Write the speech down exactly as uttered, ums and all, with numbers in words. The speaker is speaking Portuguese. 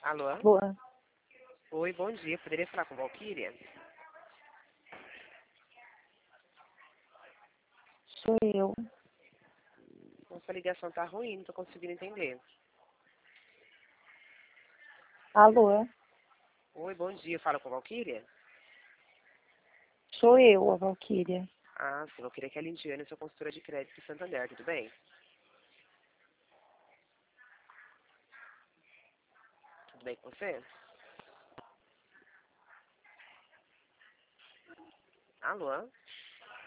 Alô? Boa. Oi, bom dia. Poderia falar com Valquíria? Sou eu. Nossa ligação tá ruim, não tô conseguindo entender. Alô? Oi, bom dia. Fala com Valquíria? Sou eu, a Valquíria. Ah, sim. Eu queria que a Lindiane, sua consultora de crédito em Santander, tudo bem? Tudo bem com você? Alô?